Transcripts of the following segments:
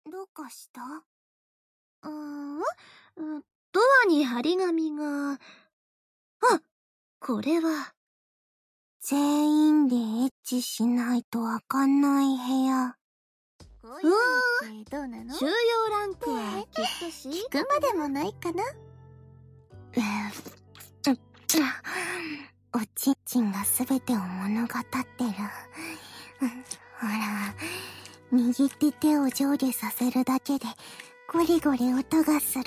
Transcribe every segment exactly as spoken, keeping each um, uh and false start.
どうかした？ あー、ドアに張り紙が。あ、これは。 全員でエッチしないと開かない部屋。 うーん、どうなの？収容ランクはきっとし聞くまでもないかな。 おちんちんがすべてを物語ってる。ほら、握って手を上下させるだけでゴリゴリ音がする。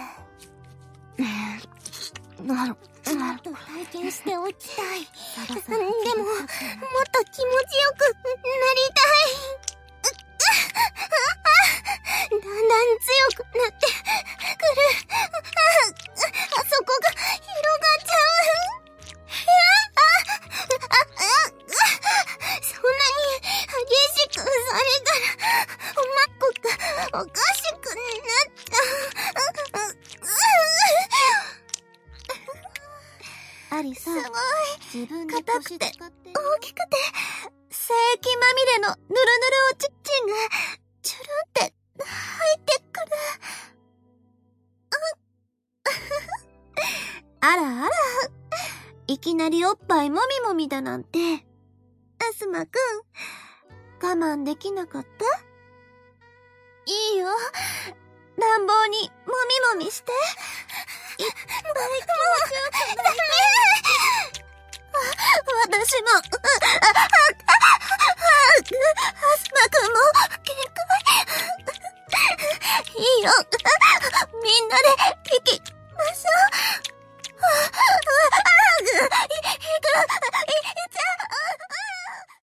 なる、もっと体験しておきたい。でも、もっと気持ちよくなりたい。だんだん強くなってくる。あそこが広がっちゃう。そんなに激しくされたら、おまっこがおかしくなっちゃう。 アリさ、 すごい。 自分で硬くて、大きくて、精液まみれのぬるぬるおちっちんが、チュルンって入ってくる。 あらあら、いきなりおっぱいもみもみだなんて。アスマくん、我慢できなかった？いいよ、乱暴にもみもみして。いっぱい気持ちよくなりたい。 私も、あ、あ、あ、